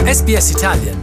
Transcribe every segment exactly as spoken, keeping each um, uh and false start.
S B S Italian.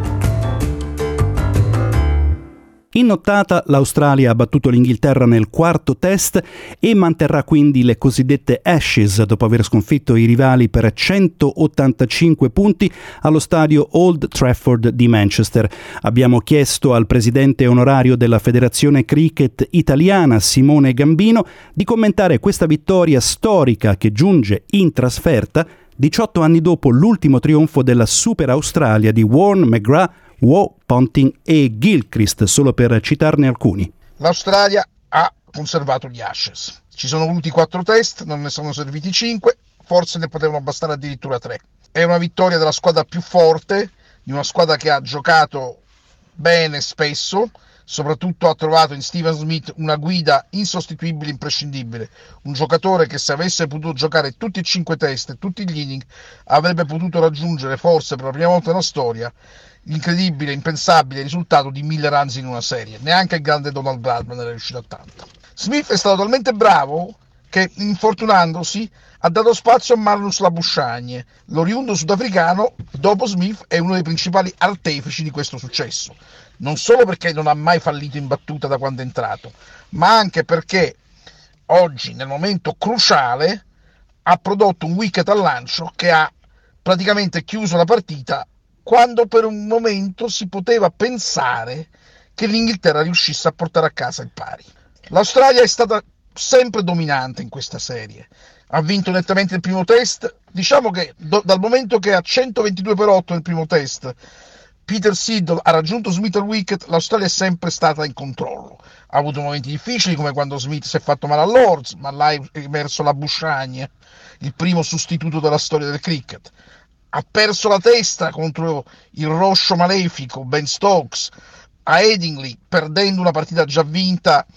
In nottata l'Australia ha battuto l'Inghilterra nel quarto test e manterrà quindi le cosiddette Ashes dopo aver sconfitto i rivali per centottantacinque punti allo stadio Old Trafford di Manchester. Abbiamo chiesto al presidente onorario della Federazione Cricket Italiana, Simone Gambino, di commentare questa vittoria storica che giunge in trasferta diciotto anni dopo l'ultimo trionfo della Super Australia di Warne, McGrath, Waugh, Ponting e Gilchrist, solo per citarne alcuni. L'Australia ha conservato gli Ashes. Ci sono voluti quattro test, non ne sono serviti cinque, forse ne potevano bastare addirittura tre. È una vittoria della squadra più forte, di una squadra che ha giocato bene spesso, soprattutto ha trovato in Steven Smith una guida insostituibile, imprescindibile, un giocatore che se avesse potuto giocare tutti e cinque test e tutti gli inning avrebbe potuto raggiungere forse per la prima volta nella storia l'incredibile, impensabile risultato di mille runs in una serie. Neanche il grande Donald Bradman era riuscito a tanto. Smith è stato talmente bravo che, infortunandosi, ha dato spazio a Marnus Labuschagne. L'oriundo sudafricano, dopo Smith, è uno dei principali artefici di questo successo. Non solo perché non ha mai fallito in battuta da quando è entrato, ma anche perché oggi, nel momento cruciale, ha prodotto un wicket al lancio che ha praticamente chiuso la partita, quando per un momento si poteva pensare che l'Inghilterra riuscisse a portare a casa il pari. L'Australia è stata sempre dominante in questa serie, ha vinto nettamente il primo test. Diciamo che do, dal momento che a centoventidue per otto nel primo test Peter Siddle ha raggiunto Smith al wicket, l'Australia è sempre stata in controllo. Ha avuto momenti difficili, come quando Smith si è fatto male a Lords, ma là è emerso Labuschagne, il primo sostituto della storia del cricket. Ha perso la testa contro il roscio malefico Ben Stokes a Headingley, perdendo una partita già vinta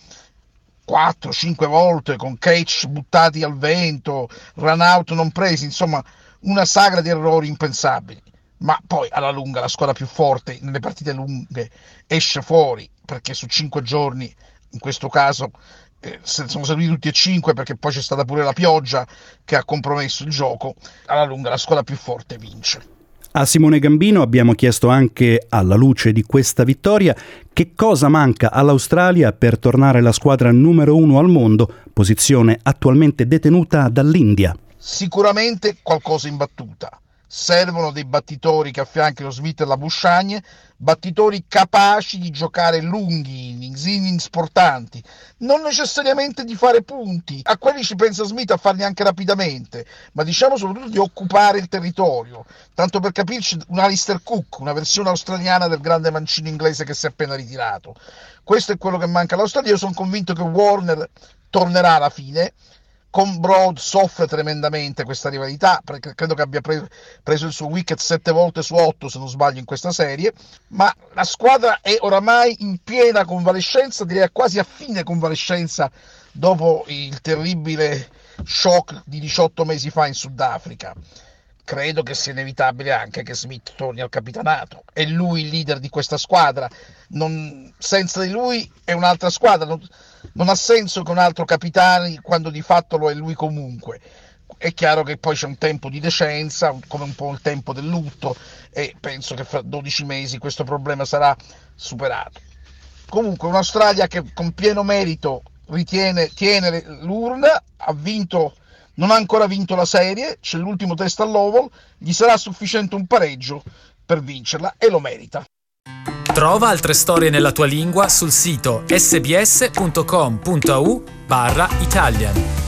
quattro cinque volte, con catch buttati al vento, run out non presi, insomma una sagra di errori impensabili. Ma poi alla lunga la squadra più forte nelle partite lunghe esce fuori, perché su cinque giorni, in questo caso eh, sono serviti tutti e cinque, perché poi c'è stata pure la pioggia che ha compromesso il gioco. Alla lunga la squadra più forte vince. A Simone Gambino abbiamo chiesto anche, alla luce di questa vittoria, che cosa manca all'Australia per tornare la squadra numero uno al mondo, posizione attualmente detenuta dall'India. Sicuramente qualcosa in battuta. Servono dei battitori che affianchino Smith e Labuschagne, battitori capaci di giocare lunghi innings, innings importanti, non necessariamente di fare punti. A quelli ci pensa Smith, a farli anche rapidamente, ma diciamo soprattutto di occupare il territorio. Tanto per capirci, un Alistair Cook, una versione australiana del grande mancino inglese che si è appena ritirato. Questo è quello che manca all'Australia. Io sono convinto che Warner tornerà alla fine. Con Broad soffre tremendamente questa rivalità, perché credo che abbia pre- preso il suo wicket sette volte su otto, se non sbaglio, in questa serie, ma la squadra è oramai in piena convalescenza, direi quasi a fine convalescenza, dopo il terribile shock di diciotto mesi fa in Sudafrica. Credo che sia inevitabile anche che Smith torni al capitanato. È lui il leader di questa squadra. Non, senza di lui è un'altra squadra. Non, non ha senso che un altro capitani, quando di fatto lo è lui comunque. È chiaro che poi c'è un tempo di decenza, come un po' il tempo del lutto, e penso che fra dodici mesi questo problema sarà superato. Comunque un'Australia che con pieno merito ritiene, tiene l'urna, ha vinto... Non ha ancora vinto la serie, c'è l'ultimo test all'Oval, gli sarà sufficiente un pareggio per vincerla e lo merita. Trova altre storie nella tua lingua sul sito sbs punto com punto au barra Italian.